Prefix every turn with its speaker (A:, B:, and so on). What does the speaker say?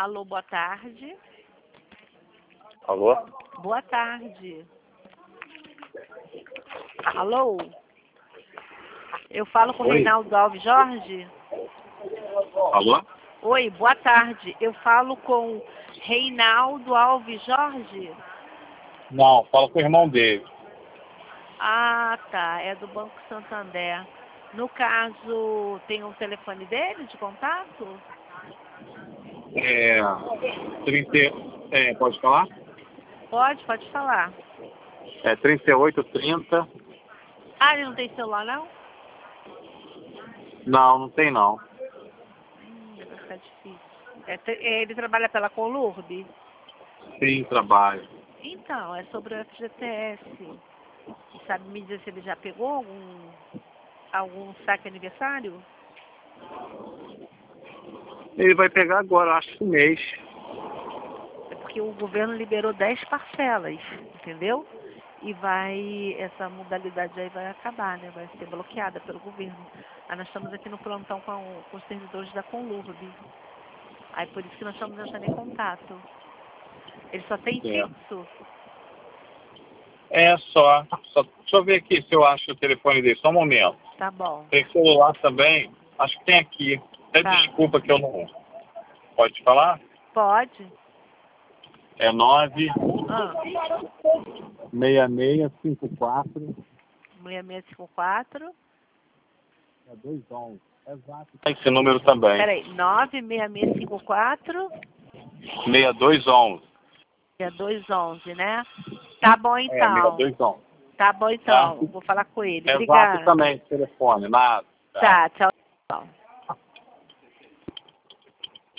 A: Alô, boa tarde.
B: Alô?
A: Boa tarde. Alô? Eu falo com o
B: Oi.
A: Reinaldo Alves Jorge?
B: Alô?
A: Oi, boa tarde. Eu falo com Reinaldo Alves Jorge?
B: Não, fala com o irmão dele.
A: Ah, tá. É do Banco Santander. No caso, tem um telefone dele de contato?
B: 30, pode falar?
A: Pode falar.
B: 3830.
A: Ah, ele não tem celular, não?
B: Não tem não.
A: Vai ficar difícil. Ele trabalha pela Conlurb?
B: Sim, trabalho.
A: Então, é sobre o FGTS. E sabe me dizer se ele já pegou algum saque aniversário?
B: Ele vai pegar agora, acho que um mês.
A: É porque o governo liberou 10 parcelas, entendeu? E essa modalidade aí vai acabar, né? Vai ser bloqueada pelo governo. Aí nós estamos aqui no plantão com os servidores da Conlurb. Aí por isso que nós estamos entrando em contato. Ele só tem fixo?
B: Só. Deixa eu ver aqui se eu acho o telefone dele. Só um momento.
A: Tá bom.
B: Tem celular também? Acho que tem aqui. Até
A: Tá.
B: desculpa que eu não... Pode falar?
A: Pode?
B: 9
A: Ah,
B: 6654
A: 6654.
B: 211. Exato. Esse número também.
A: Peraí, 96654
B: 6211.
A: 6211, né? Tá bom então.
B: 6211.
A: Tá bom
B: Tá?
A: então. Vou falar com ele.
B: Exato
A: Obrigada.
B: também esse telefone. Nada.
A: Tá, tchau.